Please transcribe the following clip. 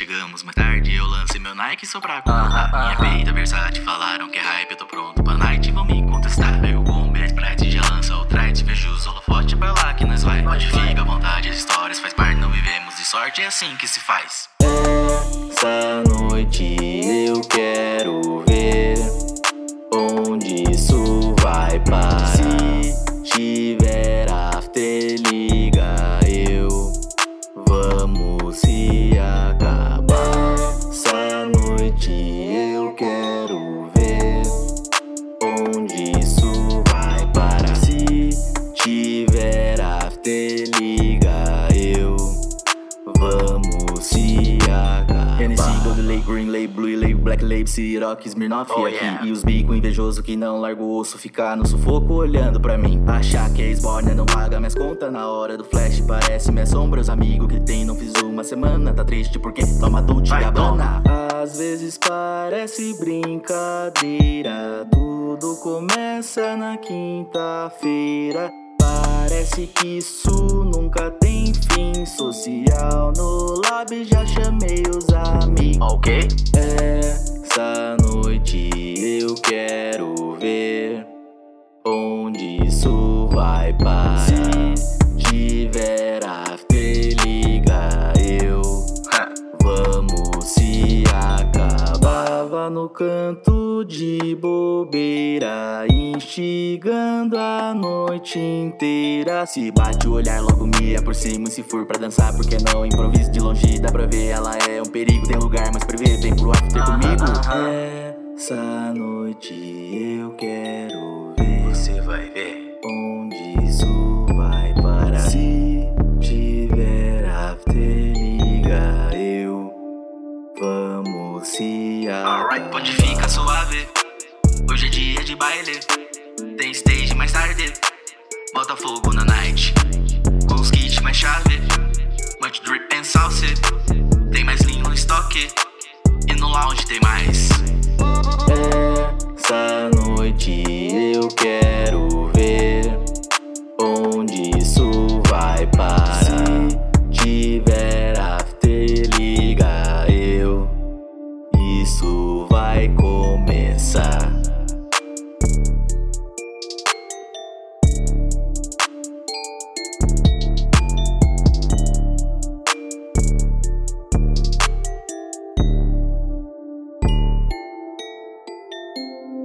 chegamos mais tarde. Eu lancei meu Nike só pra acomodar. Minha peita versátil, falaram que é hype, eu tô pronto pra night, vão me contestar. Pego com o Sprite, já lança o trade. Vejo os holofote, pra lá que nós vai. Pode ficar à vontade, as histórias faz parte, não vivemos de sorte, é assim que se faz. Essa noite eu quero ver onde isso vai parar. Se tiver after, liga eu, vamos se acabar. Essa noite eu quero ver onde isso vai parar. Se tiver after, liga eu, vamos se acabar. Hennessy, Gold Lay, Green Lay, Blue Lay, Black Lay, Ciroc, Smirnoff aqui. E os bico invejoso que não larga o osso, ficar no sufoco olhando pra mim. Achar que a esborna não paga minhas contas na hora do flash, parece minha sombra. Os amigos que tem não fiz uma semana, tá triste porque toma Dolce & Gabbana. Às vezes parece brincadeira, tudo começa na quinta-feira. Parece que isso nunca tem fim. Social no lab, já chamei os amigos. Ok? Essa noite eu quero ver onde isso vai parar. Se tiver after, liga eu, vamos se acabar. No canto de bobeira, instigando a noite inteira. Se bate o olhar, logo me é por cima. E se for pra dançar, porque não improviso de longe, dá pra ver. Ela é um perigo, tem lugar, mas prevê, vem pro after comigo. Essa noite eu quero ver, Você vai ver onde isso vai parar. Se tiver after, liga eu, vamos se acabar. Alright, pode ficar suave. Hoje é dia de baile, tem stage mais tarde. Bota fogo na night, com os kits mais chave. Much drip and sound.